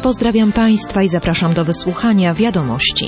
Pozdrawiam Państwa i zapraszam do wysłuchania wiadomości.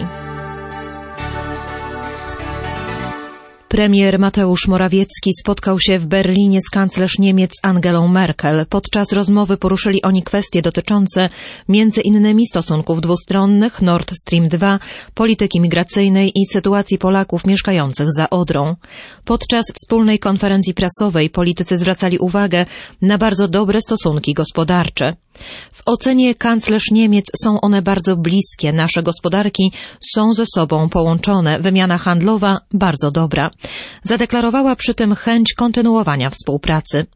Premier Mateusz Morawiecki spotkał się w Berlinie z kanclerz Niemiec Angelą Merkel. Podczas rozmowy poruszyli oni kwestie dotyczące m.in. stosunków dwustronnych, Nord Stream 2, polityki migracyjnej i sytuacji Polaków mieszkających za Odrą. Podczas wspólnej konferencji prasowej politycy zwracali uwagę na bardzo dobre stosunki gospodarcze. W ocenie kanclerz Niemiec są one bardzo bliskie, nasze gospodarki są ze sobą połączone, wymiana handlowa bardzo dobra. Zadeklarowała przy tym chęć kontynuowania współpracy.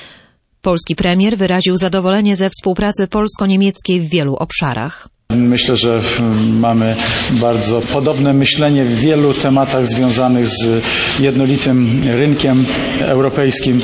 Polski premier wyraził zadowolenie ze współpracy polsko-niemieckiej w wielu obszarach. Myślę, że mamy bardzo podobne myślenie w wielu tematach związanych z jednolitym rynkiem europejskim,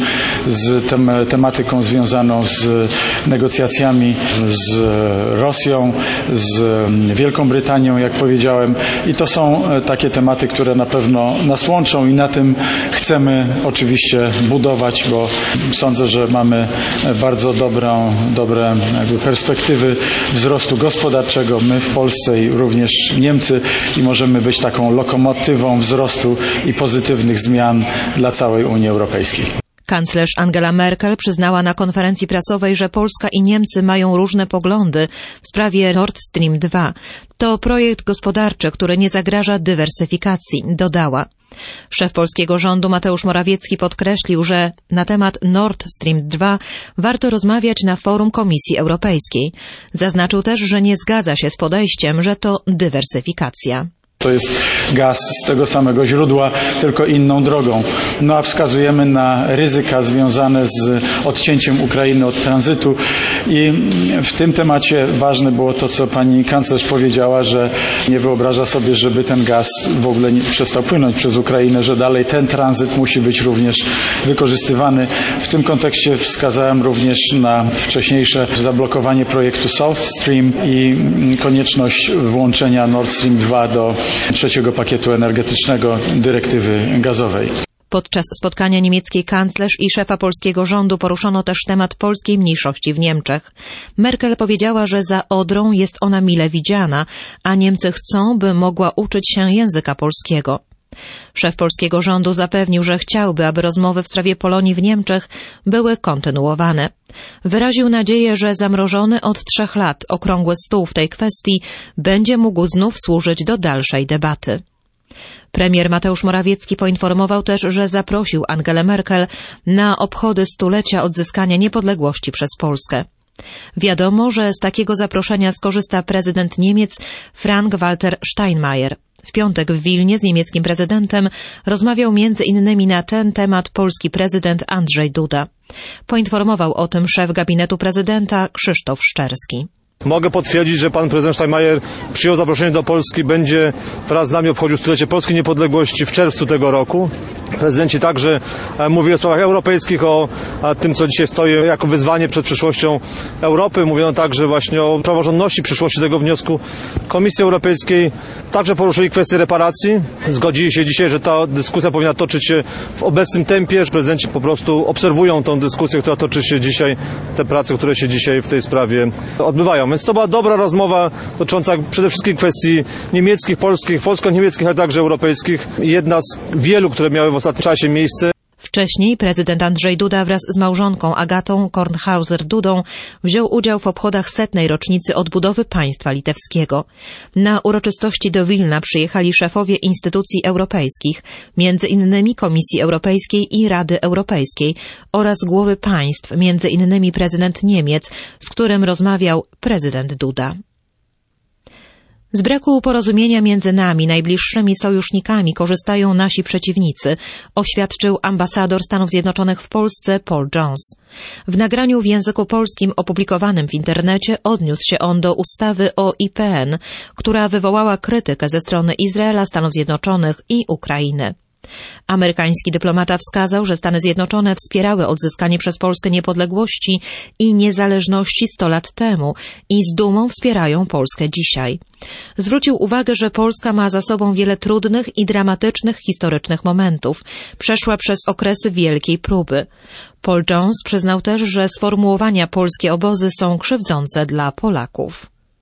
z tematyką związaną z negocjacjami z Rosją, z Wielką Brytanią, jak powiedziałem. I to są takie tematy, które na pewno nas łączą i na tym chcemy oczywiście budować, bo sądzę, że mamy bardzo dobre perspektywy wzrostu gospodarczego. My w Polsce i również Niemcy i możemy być taką lokomotywą wzrostu i pozytywnych zmian dla całej Unii Europejskiej. Kanclerz Angela Merkel przyznała na konferencji prasowej, że Polska i Niemcy mają różne poglądy w sprawie Nord Stream 2. To projekt gospodarczy, który nie zagraża dywersyfikacji, dodała. Szef polskiego rządu Mateusz Morawiecki podkreślił, że na temat Nord Stream 2 warto rozmawiać na forum Komisji Europejskiej. Zaznaczył też, że nie zgadza się z podejściem, że to dywersyfikacja. To jest gaz z tego samego źródła, tylko inną drogą. No a wskazujemy na ryzyka związane z odcięciem Ukrainy od tranzytu i w tym temacie ważne było to, co pani kanclerz powiedziała, że nie wyobraża sobie, żeby ten gaz w ogóle nie przestał płynąć przez Ukrainę, że dalej ten tranzyt musi być również wykorzystywany. W tym kontekście wskazałem również na wcześniejsze zablokowanie projektu South Stream i konieczność włączenia Nord Stream 2 do trzeciego pakietu energetycznego dyrektywy gazowej. Podczas spotkania niemieckiej kanclerz i szefa polskiego rządu poruszono też temat polskiej mniejszości w Niemczech. Merkel powiedziała, że za Odrą jest ona mile widziana, a Niemcy chcą, by mogła uczyć się języka polskiego. Szef polskiego rządu zapewnił, że chciałby, aby rozmowy w sprawie Polonii w Niemczech były kontynuowane. Wyraził nadzieję, że zamrożony od 3 lat okrągły stół w tej kwestii będzie mógł znów służyć do dalszej debaty. Premier Mateusz Morawiecki poinformował też, że zaprosił Angelę Merkel na obchody 100-lecia odzyskania niepodległości przez Polskę. Wiadomo, że z takiego zaproszenia skorzysta prezydent Niemiec Frank-Walter Steinmeier. W piątek w Wilnie z niemieckim prezydentem rozmawiał m.in. na ten temat polski prezydent Andrzej Duda. Poinformował o tym szef gabinetu prezydenta Krzysztof Szczerski. Mogę potwierdzić, że pan prezydent Steinmeier przyjął zaproszenie do Polski, będzie wraz z nami obchodził 100-lecie polskiej niepodległości w czerwcu tego roku. Prezydenci także mówili o sprawach europejskich, o tym, co dzisiaj stoi jako wyzwanie przed przyszłością Europy. Mówiono także właśnie o praworządności, przyszłości tego wniosku Komisji Europejskiej. Także poruszyli kwestię reparacji. Zgodzili się dzisiaj, że ta dyskusja powinna toczyć się w obecnym tempie, że prezydenci po prostu obserwują tą dyskusję, która toczy się dzisiaj, te prace, które się dzisiaj w tej sprawie odbywają. Więc to była dobra rozmowa dotycząca przede wszystkim kwestii niemieckich, polskich, polsko-niemieckich, ale także europejskich. Jedna z wielu, które miały w ostatnim czasie miejsce. Wcześniej prezydent Andrzej Duda wraz z małżonką Agatą Kornhauser-Dudą wziął udział w obchodach 100. rocznicy odbudowy państwa litewskiego. Na uroczystości do Wilna przyjechali szefowie instytucji europejskich, między innymi Komisji Europejskiej i Rady Europejskiej oraz głowy państw, między innymi prezydent Niemiec, z którym rozmawiał prezydent Duda. Z braku porozumienia między nami, najbliższymi sojusznikami, korzystają nasi przeciwnicy, oświadczył ambasador Stanów Zjednoczonych w Polsce Paul Jones. W nagraniu w języku polskim opublikowanym w internecie odniósł się on do ustawy o IPN, która wywołała krytykę ze strony Izraela, Stanów Zjednoczonych i Ukrainy. Amerykański dyplomata wskazał, że Stany Zjednoczone wspierały odzyskanie przez Polskę niepodległości i niezależności 100 lat temu i z dumą wspierają Polskę dzisiaj. Zwrócił uwagę, że Polska ma za sobą wiele trudnych i dramatycznych historycznych momentów. Przeszła przez okresy wielkiej próby. Paul Jones przyznał też, że sformułowania polskie obozy są krzywdzące dla Polaków.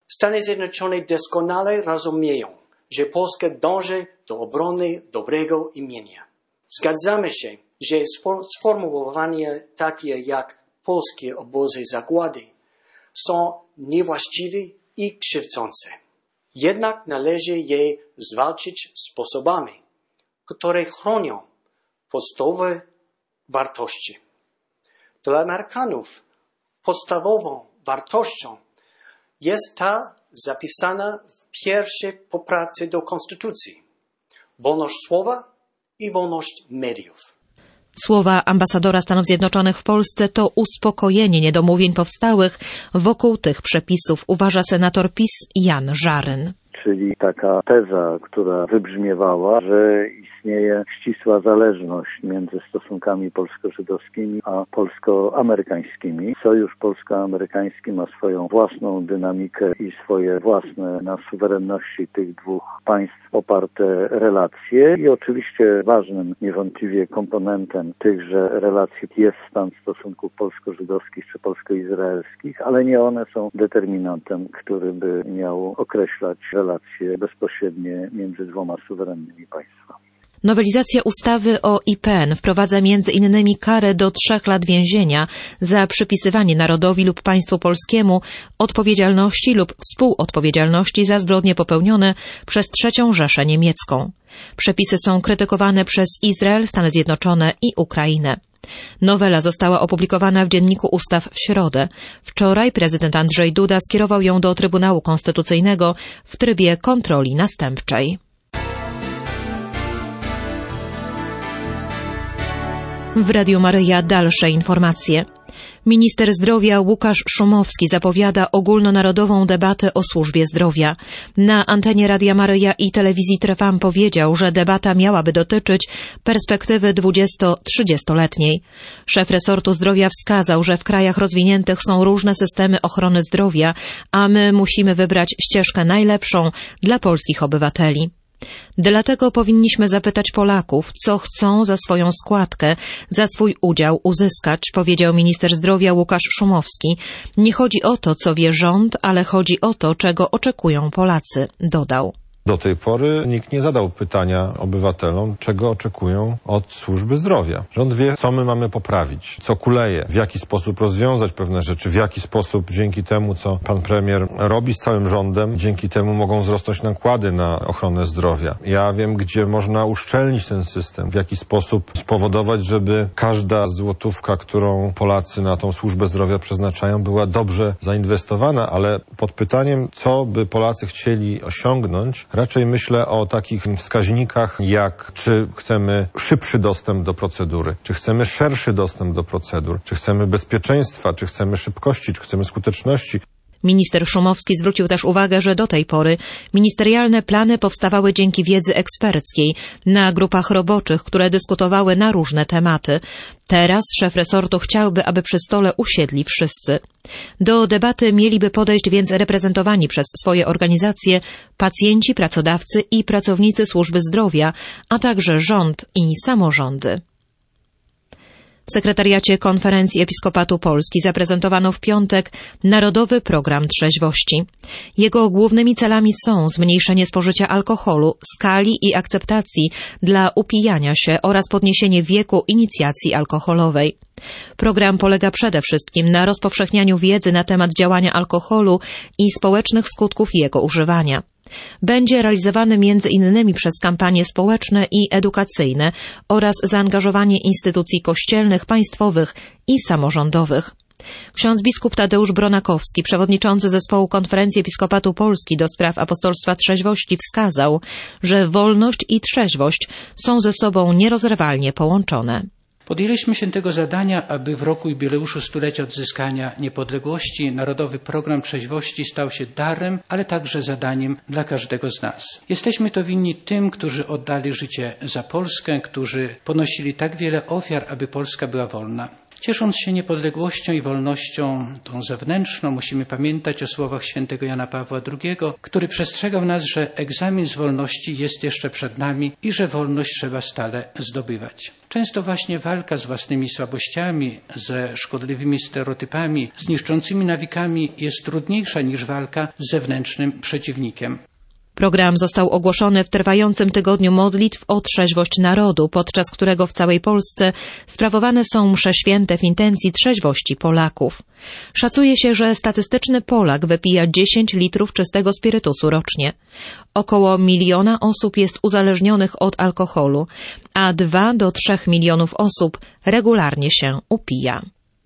Stany Zjednoczone doskonale rozumieją, że Polska dąży do obrony dobrego imienia. Zgadzamy się, że sformułowania takie jak polskie obozy zagłady są niewłaściwe i krzywdzące. Jednak należy je zwalczyć sposobami, które chronią podstawowe wartości. Dla Amerykanów podstawową wartością jest ta zapisana w pierwszej poprawce do Konstytucji. Wolność słowa i wolność mediów. Słowa ambasadora Stanów Zjednoczonych w Polsce to uspokojenie niedomówień powstałych wokół tych przepisów, uważa senator PiS Jan Żaryn. Czyli taka teza, która wybrzmiewała, że istnieje ścisła zależność między stosunkami polsko-żydowskimi a polsko-amerykańskimi. Sojusz polsko-amerykański ma swoją własną dynamikę i swoje własne na suwerenności tych dwóch państw oparte relacje i oczywiście ważnym niewątpliwie komponentem tychże relacji jest stan stosunków polsko-żydowskich czy polsko-izraelskich, ale nie one są determinantem, który by miał określać relacje bezpośrednie między dwoma suwerennymi państwami. Nowelizacja ustawy o IPN wprowadza między innymi karę do 3 lat więzienia za przypisywanie narodowi lub państwu polskiemu odpowiedzialności lub współodpowiedzialności za zbrodnie popełnione przez III Rzeszę Niemiecką. Przepisy są krytykowane przez Izrael, Stany Zjednoczone i Ukrainę. Nowela została opublikowana w Dzienniku Ustaw w środę. Wczoraj prezydent Andrzej Duda skierował ją do Trybunału Konstytucyjnego w trybie kontroli następczej. W Radiu Maryja dalsze informacje. Minister zdrowia Łukasz Szumowski zapowiada ogólnonarodową debatę o służbie zdrowia. Na antenie Radia Maryja i telewizji Trwam powiedział, że debata miałaby dotyczyć perspektywy 20-30-letniej. Szef resortu zdrowia wskazał, że w krajach rozwiniętych są różne systemy ochrony zdrowia, a my musimy wybrać ścieżkę najlepszą dla polskich obywateli. Dlatego powinniśmy zapytać Polaków, co chcą za swoją składkę, za swój udział uzyskać, powiedział minister zdrowia Łukasz Szumowski. Nie chodzi o to, co wie rząd, ale chodzi o to, czego oczekują Polacy, dodał. Do tej pory nikt nie zadał pytania obywatelom, czego oczekują od służby zdrowia. Rząd wie, co my mamy poprawić, co kuleje, w jaki sposób rozwiązać pewne rzeczy, w jaki sposób dzięki temu, co pan premier robi z całym rządem, dzięki temu mogą wzrosnąć nakłady na ochronę zdrowia. Ja wiem, gdzie można uszczelnić ten system, w jaki sposób spowodować, żeby każda złotówka, którą Polacy na tą służbę zdrowia przeznaczają, była dobrze zainwestowana, ale pod pytaniem, co by Polacy chcieli osiągnąć, raczej myślę o takich wskaźnikach jak czy chcemy szybszy dostęp do procedury, czy chcemy szerszy dostęp do procedur, czy chcemy bezpieczeństwa, czy chcemy szybkości, czy chcemy skuteczności. Minister Szumowski zwrócił też uwagę, że do tej pory ministerialne plany powstawały dzięki wiedzy eksperckiej na grupach roboczych, które dyskutowały na różne tematy. Teraz szef resortu chciałby, aby przy stole usiedli wszyscy. Do debaty mieliby podejść więc reprezentowani przez swoje organizacje pacjenci, pracodawcy i pracownicy służby zdrowia, a także rząd i samorządy. W sekretariacie Konferencji Episkopatu Polski zaprezentowano w piątek Narodowy Program Trzeźwości. Jego głównymi celami są zmniejszenie spożycia alkoholu, skali i akceptacji dla upijania się oraz podniesienie wieku inicjacji alkoholowej. Program polega przede wszystkim na rozpowszechnianiu wiedzy na temat działania alkoholu i społecznych skutków jego używania. Będzie realizowany między innymi przez kampanie społeczne i edukacyjne oraz zaangażowanie instytucji kościelnych, państwowych i samorządowych. Ksiądz biskup Tadeusz Bronakowski, przewodniczący zespołu Konferencji Episkopatu Polski do spraw apostolstwa trzeźwości, wskazał, że wolność i trzeźwość są ze sobą nierozerwalnie połączone. Podjęliśmy się tego zadania, aby w roku jubileuszu stulecia odzyskania niepodległości Narodowy Program Trzeźwości stał się darem, ale także zadaniem dla każdego z nas. Jesteśmy to winni tym, którzy oddali życie za Polskę, którzy ponosili tak wiele ofiar, aby Polska była wolna. Ciesząc się niepodległością i wolnością tą zewnętrzną, musimy pamiętać o słowach świętego Jana Pawła II, który przestrzegał nas, że egzamin z wolności jest jeszcze przed nami i że wolność trzeba stale zdobywać. Często właśnie walka z własnymi słabościami, ze szkodliwymi stereotypami, z niszczącymi nawikami jest trudniejsza niż walka z zewnętrznym przeciwnikiem. Program został ogłoszony w trwającym tygodniu modlitw o trzeźwość narodu, podczas którego w całej Polsce sprawowane są msze święte w intencji trzeźwości Polaków. Szacuje się, że statystyczny Polak wypija 10 litrów czystego spirytusu rocznie. Około 1 miliona osób jest uzależnionych od alkoholu, a 2 do 3 milionów osób regularnie się upija.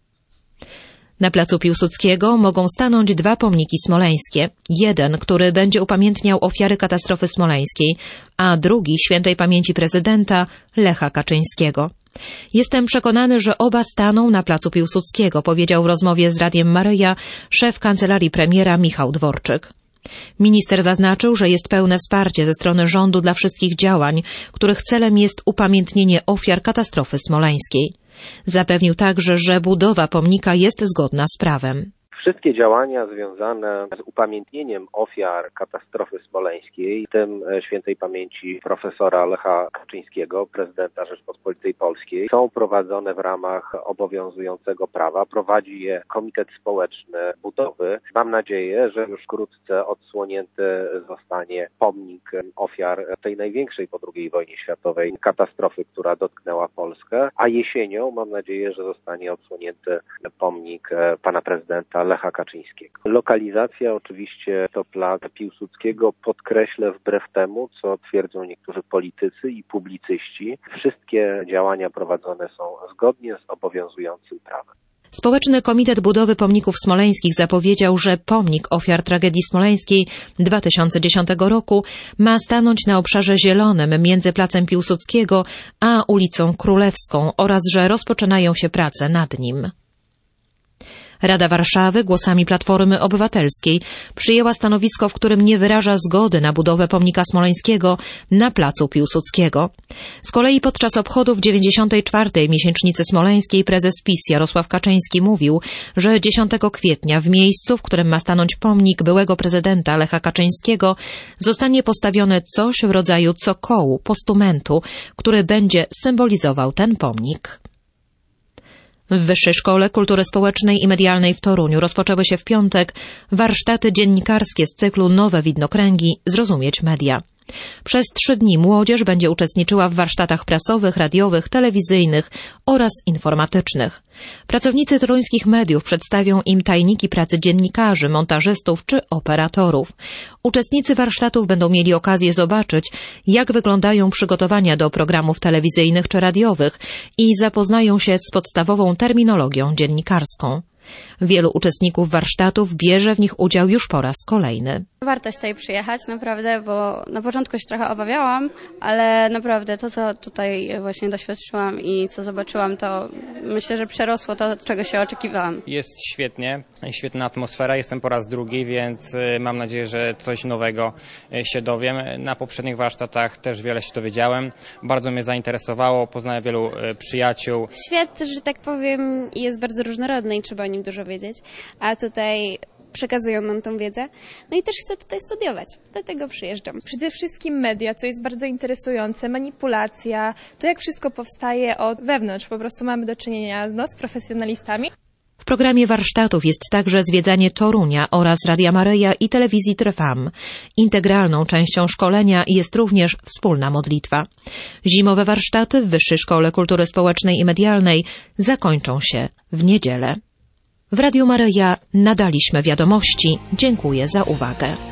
Na placu Piłsudskiego mogą stanąć 2 pomniki smoleńskie. Jeden, który będzie upamiętniał ofiary katastrofy smoleńskiej, a drugi świętej pamięci prezydenta Lecha Kaczyńskiego. Jestem przekonany, że oba staną na placu Piłsudskiego, powiedział w rozmowie z Radiem Maryja szef kancelarii premiera Michał Dworczyk. Minister zaznaczył, że jest pełne wsparcie ze strony rządu dla wszystkich działań, których celem jest upamiętnienie ofiar katastrofy smoleńskiej. Zapewnił także, że budowa pomnika jest zgodna z prawem. Wszystkie działania związane z upamiętnieniem ofiar katastrofy smoleńskiej, w tym świętej pamięci profesora Lecha Kaczyńskiego, prezydenta Rzeczpospolitej Polskiej, są prowadzone w ramach obowiązującego prawa. Prowadzi je Komitet Społeczny Budowy. Mam nadzieję, że już wkrótce odsłonięty zostanie pomnik ofiar tej największej po II wojnie światowej katastrofy, która dotknęła Polskę, a jesienią mam nadzieję, że zostanie odsłonięty pomnik pana prezydenta Lecha Kaczyńskiego. Lokalizacja oczywiście to plac Piłsudskiego, podkreślę wbrew temu, co twierdzą niektórzy politycy i publicyści. Wszystkie działania prowadzone są zgodnie z obowiązującym prawem. Społeczny Komitet Budowy Pomników Smoleńskich zapowiedział, że pomnik ofiar tragedii smoleńskiej 2010 roku ma stanąć na obszarze zielonym między placem Piłsudskiego a ulicą Królewską oraz że rozpoczynają się prace nad nim. Rada Warszawy głosami Platformy Obywatelskiej przyjęła stanowisko, w którym nie wyraża zgody na budowę pomnika smoleńskiego na placu Piłsudskiego. Z kolei podczas obchodów 94. miesięcznicy smoleńskiej prezes PiS Jarosław Kaczyński mówił, że 10 kwietnia w miejscu, w którym ma stanąć pomnik byłego prezydenta Lecha Kaczyńskiego, zostanie postawione coś w rodzaju cokołu, postumentu, który będzie symbolizował ten pomnik. W Wyższej Szkole Kultury Społecznej i Medialnej w Toruniu rozpoczęły się w piątek warsztaty dziennikarskie z cyklu Nowe widnokręgi – Zrozumieć media. Przez 3 dni młodzież będzie uczestniczyła w warsztatach prasowych, radiowych, telewizyjnych oraz informatycznych. Pracownicy toruńskich mediów przedstawią im tajniki pracy dziennikarzy, montażystów czy operatorów. Uczestnicy warsztatów będą mieli okazję zobaczyć, jak wyglądają przygotowania do programów telewizyjnych czy radiowych i zapoznają się z podstawową terminologią dziennikarską. Wielu uczestników warsztatów bierze w nich udział już po raz kolejny. Warto tutaj przyjechać, naprawdę, bo na początku się trochę obawiałam, ale naprawdę to, co tutaj właśnie doświadczyłam i co zobaczyłam, to myślę, że przerosło to, czego się oczekiwałam. Jest świetnie, świetna atmosfera, jestem po raz drugi, więc mam nadzieję, że coś nowego się dowiem. Na poprzednich warsztatach też wiele się dowiedziałem, bardzo mnie zainteresowało, poznałem wielu przyjaciół. Świat, że tak powiem, jest bardzo różnorodny i trzeba o nim dużo wiedzieć, a tutaj przekazują nam tą wiedzę. No i też chcę tutaj studiować, dlatego przyjeżdżam. Przede wszystkim media, co jest bardzo interesujące, manipulacja, to jak wszystko powstaje od wewnątrz, po prostu mamy do czynienia z profesjonalistami. W programie warsztatów jest także zwiedzanie Torunia oraz Radia Maryja i telewizji Trwam. Integralną częścią szkolenia jest również wspólna modlitwa. Zimowe warsztaty w Wyższej Szkole Kultury Społecznej i Medialnej zakończą się w niedzielę. W Radiu Maryja nadaliśmy wiadomości. Dziękuję za uwagę.